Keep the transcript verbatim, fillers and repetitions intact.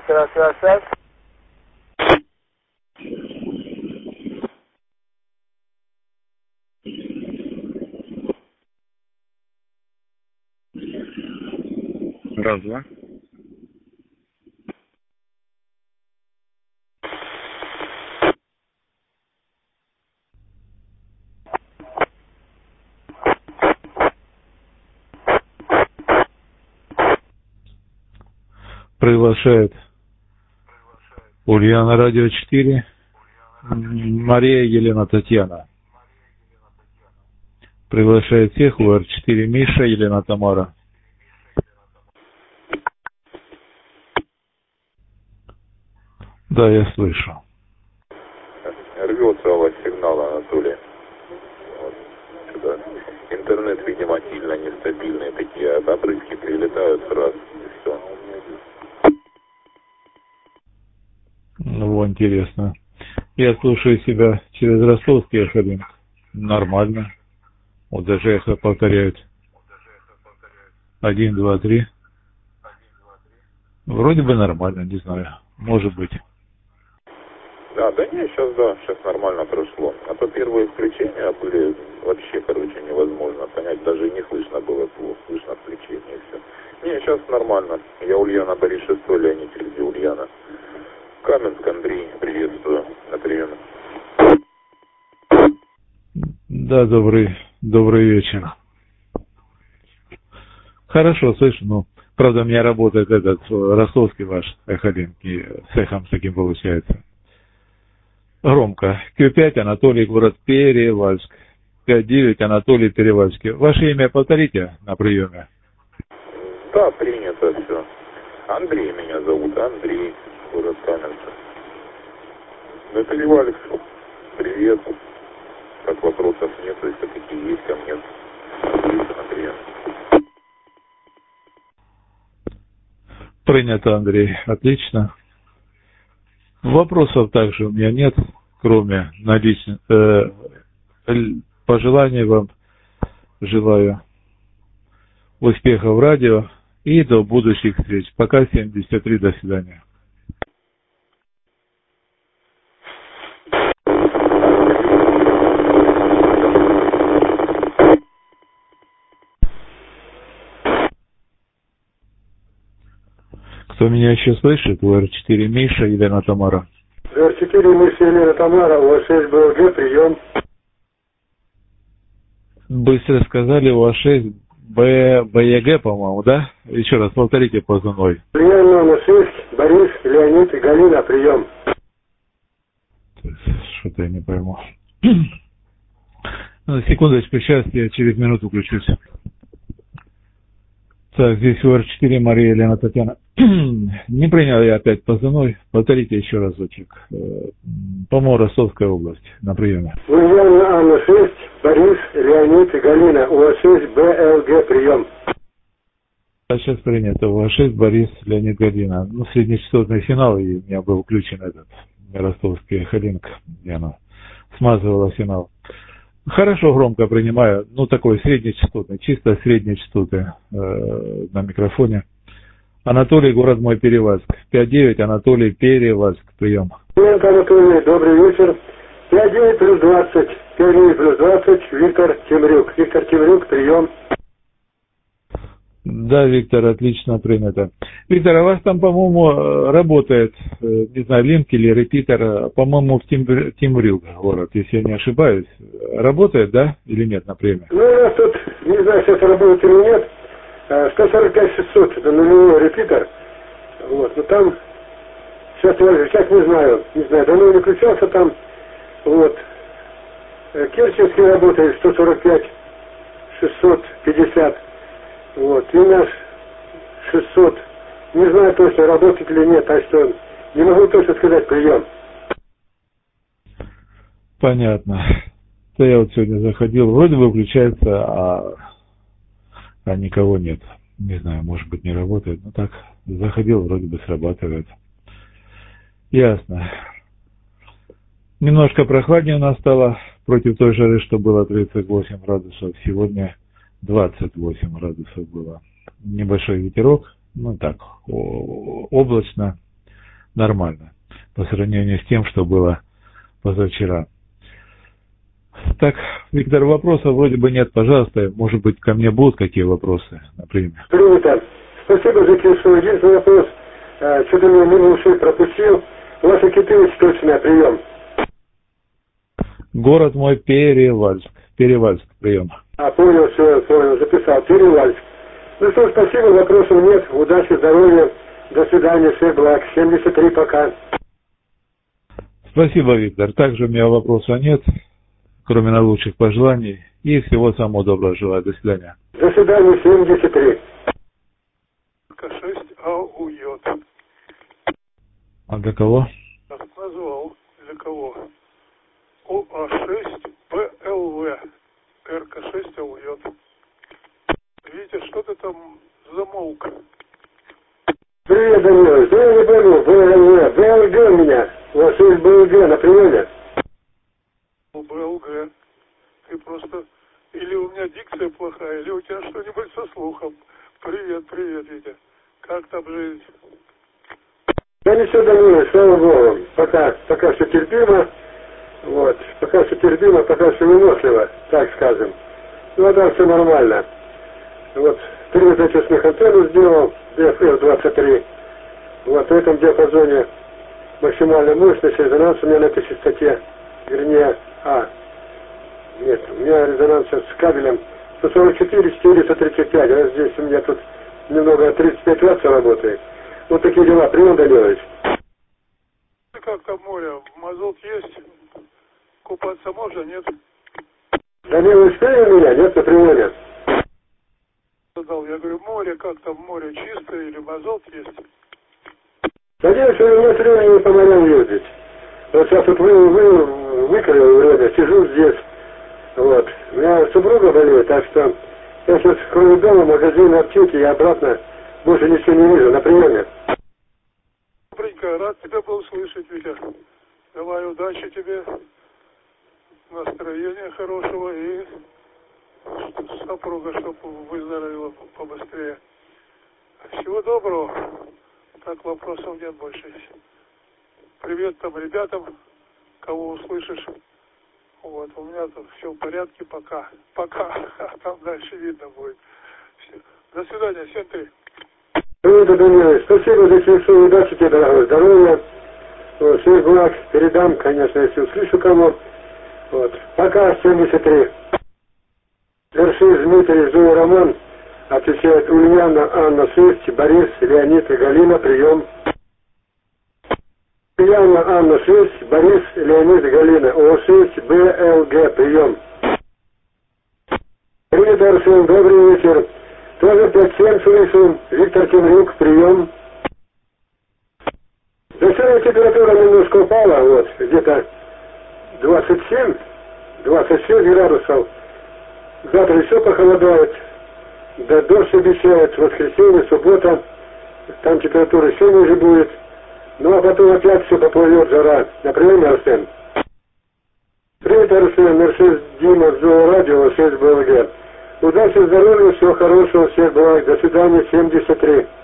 раз, раз, раз, раз. Раз, два. Приглашает Ульяна, радио четыре, Мария, Елена, Татьяна. Приглашает всех, У Р четыре, Миша, Елена, Тамара. Да, я слышу. Рвется у вас сигнал, Анатолий. Вот. Сюда. Интернет, видимо, сильно нестабильный. Такие обрывки прилетают сразу. И все. Ну, интересно. Я слушаю себя через ростовский эхолинк. Нормально. Вот даже эхо повторяют. Один, два, три. Вроде бы нормально, не знаю. Может быть. Да, да не, сейчас да, сейчас нормально прошло. А то первые включения были вообще, короче, невозможно понять. Даже не слышно было плохо. Слышно включение и все. Не, сейчас нормально. Я Ульяна, Борис шестой, Леонид, где Ульяна. Каменск, Андрей, приветствую. На прием. Да, добрый, добрый вечер. Хорошо, слышу, ну, правда, у меня работает этот ростовский ваш эхолинк, и с эхом таким получается. Громко. Q пять, Анатолий, город Перевальск. пять девять, Анатолий, Перевальский. Ваше имя повторите на приеме. Да, принято все. Андрей меня зовут, Андрей, город Каменск. На Перевальск. Привет. Как вопросов нет, если такие есть ко мне. Отлично, на прием. Принято, Андрей. Отлично. Вопросов также у меня нет, кроме наличных. Э, пожеланий вам желаю успеха в радио и до будущих встреч. Пока, семьдесят три, до свидания. Кто меня еще слышит? У Р четыре, Миша, Елена, Тамара. У Р четыре, Миша, Елена, Тамара, У А шесть, Б Л Г, прием. Быстро сказали, У А шесть, Б, Б Е Г, по-моему, да? Еще раз повторите позывной. Ульяна, У А шесть, Борис, Леонид и Галина, прием. Что-то я не пойму. Секундочку, сейчас я через минуту включусь. Так, здесь У Р четыре, Мария, Елена, Татьяна. Не принял я опять позывной. Повторите еще разочек. По-моему, Ростовская область на приеме. Ульяна, А шесть, Борис, Леонид и Галина, У А шесть, Б Л Г, прием. А сейчас принято. У А шесть, Борис, Леонид, Галина. Ну, среднечастотный финал, и у меня был включен этот ростовский эхолинк. Я ну, смазывала финал. Хорошо, громко принимаю. Ну, такой среднечастотный, чисто среднечастотный э, на микрофоне. Анатолий, город мой, Перевальск. пять девять, Анатолий, Перевальск. Прием. Нет, Анатолий, добрый вечер. пять девять плюс двадцать. пять девять плюс двадцать. Виктор Темрюк. Виктор Темрюк, прием. Да, Виктор, отлично принято. Виктор, а у вас там, по-моему, работает, не знаю, линк или репитер, по-моему, в Темрюк город, если я не ошибаюсь. Работает, да, или нет на приеме? Ну, у нас тут, не знаю, сейчас работает или нет, сто сорок пять шестьсот, это нулевой репитер. Вот, но там, сейчас я сейчас не знаю, не знаю, давно не включался там, вот. Керченский работает сто сорок пять шестьсот пятьдесят. Вот, и наш шестьсот, не знаю точно, работает или нет, так что не могу точно сказать, прием. Понятно. То я вот сегодня заходил, вроде бы включается, а, а никого нет. Не знаю, может быть, не работает, но так, заходил, вроде бы срабатывает. Ясно. Немножко прохладнее у нас стало, против той жары, что было тридцать восемь градусов, сегодня двадцать восемь градусов было. Небольшой ветерок, ну так, облачно. нормально по сравнению с тем, что было позавчера. Так, Виктор, вопросов вроде бы нет. Пожалуйста, может быть, ко мне будут какие вопросы, например? Принято. Спасибо за кишу. Единственный вопрос. А, что-то меня мимо ушей пропустил. Ваша Китылыч точный прием. Город мой Перевальск. Перевальск, прием. А, понял, все, понял, записал. Перевальск. Ну что, спасибо, вопросов нет. Удачи, здоровья. До свидания, всех благ. семьдесят три пока. Спасибо, Виктор. Также у меня вопросов нет, кроме наилучших пожеланий. И всего самого доброго желаю. До свидания. До свидания, семьдесят три. шесть А уйдет. А для кого? Назвал. Для кого? О А шесть П Л В. Р К шесть А уйдет. Видите, что-то там замолк. Привет, Данилович. Да я не пойму. Б Л В. Б Л Г у меня. У вас есть Б Л Г на приеме? Б Л Г. Ты просто... Или у меня дикция плохая, или у тебя что-нибудь со слухом. Привет, привет, Витя. Как там жизнь? Да ничего, Данилович, слава Богу. Пока, пока все терпимо. Вот. Пока все терпимо, пока все выносливо, так скажем. Ну, а там все нормально. Вот. Три зачастных антенны сделал, Д Ф Л двадцать три. Вот в этом диапазоне максимальная мощность, резонанс у меня на этой частоте, вернее, А. Нет, у меня резонанс с кабелем сто сорок четыре четыреста тридцать пять, а здесь у меня тут немного тридцать пять ватт работает. Вот такие дела. Прием, Данилович. Как там море? Мазут есть? Купаться можно, нет? Данилович, ты у меня? Нет, на приеме. Я говорю, море, как там море, чистое или мазут есть? Надеюсь, у меня нет времени по морям ездить. Вот сейчас вот вы, вы, выкрыл время, сижу здесь. Вот. У меня супруга болеет, так что я сейчас кроме дома, магазин, аптеки и обратно больше ничего не вижу. На приеме. Добренько, рад тебя был слышать, Витя. Давай удачи тебе, настроения хорошего и супруга, чтобы выздоровела побыстрее. Всего доброго. Так, вопросов нет больше. Привет там ребятам, кого услышишь. Вот, у меня тут все в порядке пока. Пока. А там дальше видно будет. Все. До свидания, семь три. Привет, Данилович. Спасибо за телефон. Удачи тебе, дорогой. Здоровья. Вот, всех благ. Передам, конечно, если услышу кому. Вот. Пока, семьдесят три. Вершин Дмитрий, Зоя Роман. Отвечает Ульяна, Анна шесть, Борис, Леонид и Галина. Прием. Ульяна, Анна шесть, Борис, Леонид и Галина. О шесть, Б Л Г. Прием. Привет, Арсен. Добрый вечер. Тоже пять семь слышу. Виктор Темрюк. Прием. Да сегодня температура немножко упала. Вот, где-то двадцать семь, двадцать шесть градусов. Завтра еще похолодает. Да дождь обещает. Воскресенье, суббота. Там температура еще ниже будет. Ну а потом опять все поплывет, жара. На приеме, Арсен. Привет, Арсен. Мерседес Дима, Зоорадио, шесть Б Л Г. Удачи, здоровья, всего хорошего, всех благ. До свидания, семьдесят три.